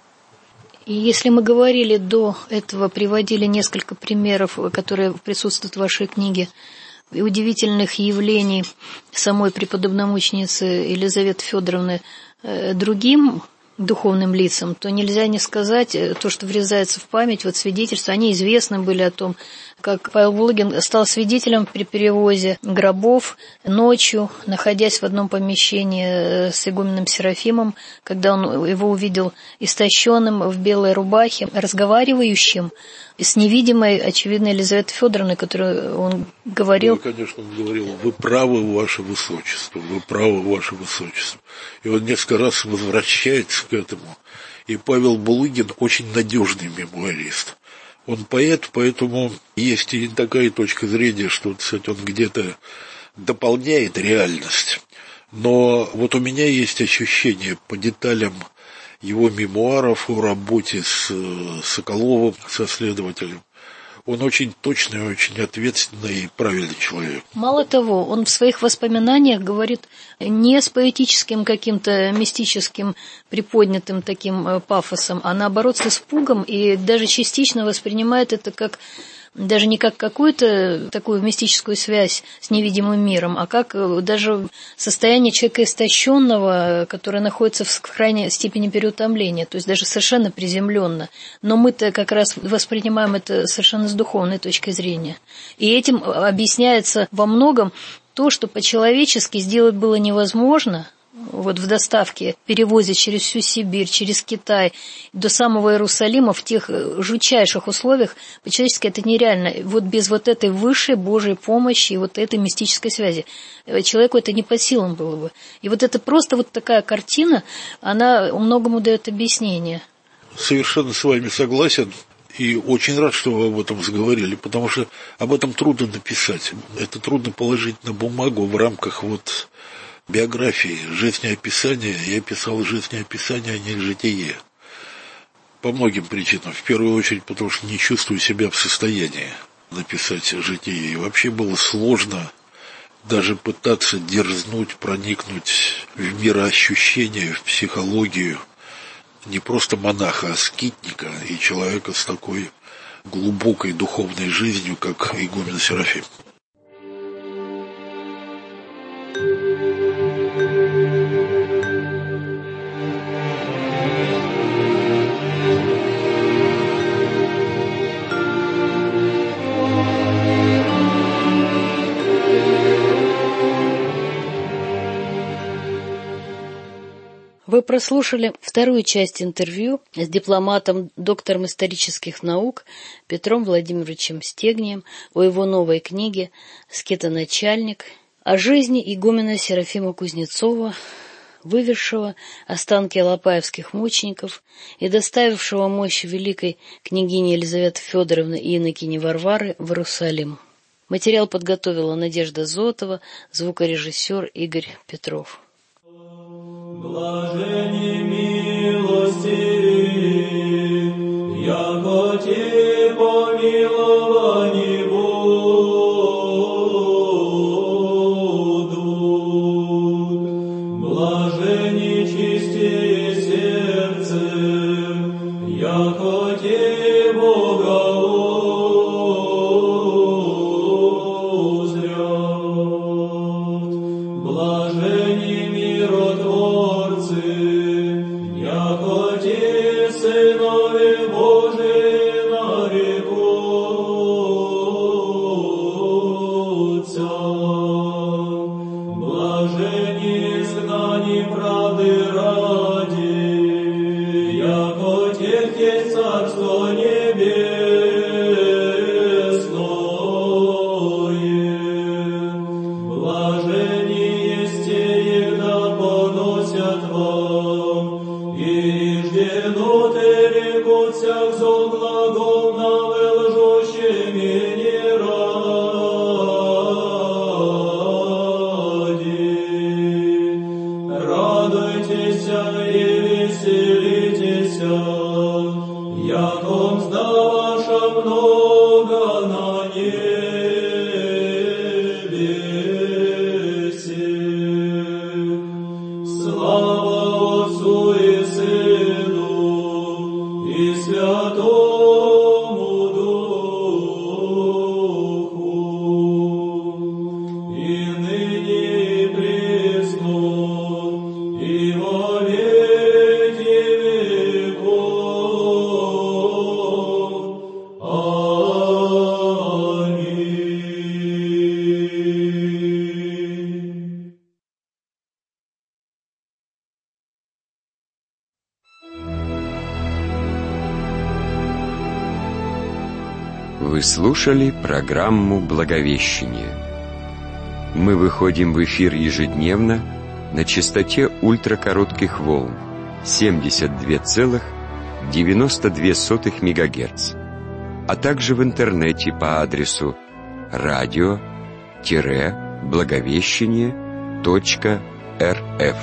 И если мы говорили до этого, приводили несколько примеров, которые присутствуют в вашей книге, и удивительных явлений самой преподобномученицы Елизаветы Федоровны другим духовным лицам, то нельзя не сказать то, что врезается в память, вот свидетельства, они известны были о том, как Павел Булыгин стал свидетелем при перевозе гробов ночью, находясь в одном помещении с игуменом Серафимом, когда он его увидел истощенным в белой рубахе, разговаривающим с невидимой, очевидно, Елизаветой Федоровной, которую он говорил. Ну, конечно, он говорил: вы правы, ваше высочество, вы правы, ваше высочество. И он несколько раз возвращается к этому. И Павел Булыгин очень надежный мемуарист. Он поэт, поэтому есть и такая точка зрения, что, кстати, он где-то дополняет реальность. Но вот у меня есть ощущение по деталям его мемуаров о работе с Соколовым, со следователем. Он очень точный, очень ответственный и правильный человек. Мало того, он в своих воспоминаниях говорит не с поэтическим каким-то мистическим приподнятым таким пафосом, а наоборот с испугом, и даже частично воспринимает это как даже не как какую-то такую мистическую связь с невидимым миром, а как даже состояние человека истощенного, который находится в крайней степени переутомления, то есть даже совершенно приземленно. Но мы-то как раз воспринимаем это совершенно с духовной точки зрения. И этим объясняется во многом то, что по-человечески сделать было невозможно, вот в доставке, перевозе через всю Сибирь, через Китай, до самого Иерусалима в тех жутчайших условиях, по-человечески это нереально. Вот без вот этой высшей Божьей помощи и вот этой мистической связи человеку это не по силам было бы. И вот это просто вот такая картина, она многому дает объяснение. Совершенно с вами согласен. И очень рад, что вы об этом заговорили, потому что об этом трудно написать. Это трудно положить на бумагу в рамках вот биографии, жизнеописания. Я писал жизнеописание, а не житие. По многим причинам. В первую очередь, потому что не чувствую себя в состоянии написать житие. И вообще было сложно даже пытаться дерзнуть, проникнуть в мироощущение, в психологию не просто монаха, а скитника и человека с такой глубокой духовной жизнью, как игумен Серафим. Вы прослушали вторую часть интервью с дипломатом, доктором исторических наук Петром Владимировичем Стегнием о его новой книге «Скитоначальник» о жизни игумена Серафима Кузнецова, вывезшего останки алапаевских мучеников и доставившего мощи великой княгини Елизаветы Федоровны и инокини Варвары в Иерусалим. Материал подготовила Надежда Зотова, звукорежиссер Игорь Петров. Блажени милостивые, яко те помиловани будут. Блажени чистые сердцем, яко те Бога узрят. Блажени миротворцы, яко те сынове Божии нарекутся. Блажени изгнани правды ради, яко тех есть Царство Небесное. Блажени есть те, егда поносят вам, и жденут и рекут всяк зол глагол на лжущими не ради. Радуйтесь и веселитесь, яко мзда ваша много на небесе. Слава Отцу и Сыну и Святому Духу, и ныне и присно, и во веки веков. Аминь. Вы слушали программу «Благовещение». Мы выходим в эфир ежедневно на частоте ультракоротких волн семьдесят два целых девяносто две сотых мегагерц, а также в интернете по адресу радио-благовещение точка рф.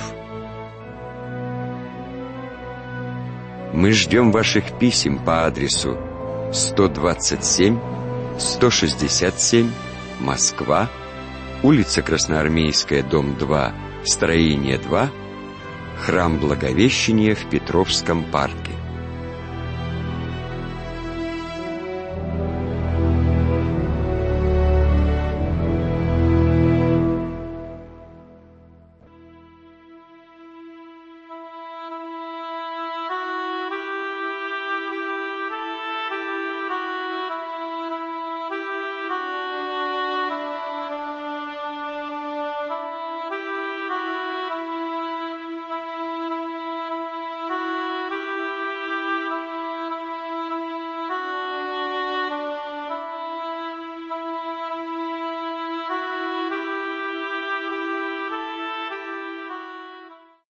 Мы ждем ваших писем по адресу сто двадцать семь сто шестьдесят семь, Москва, улица Красноармейская, дом два, строение два, храм Благовещения в Петровском парке.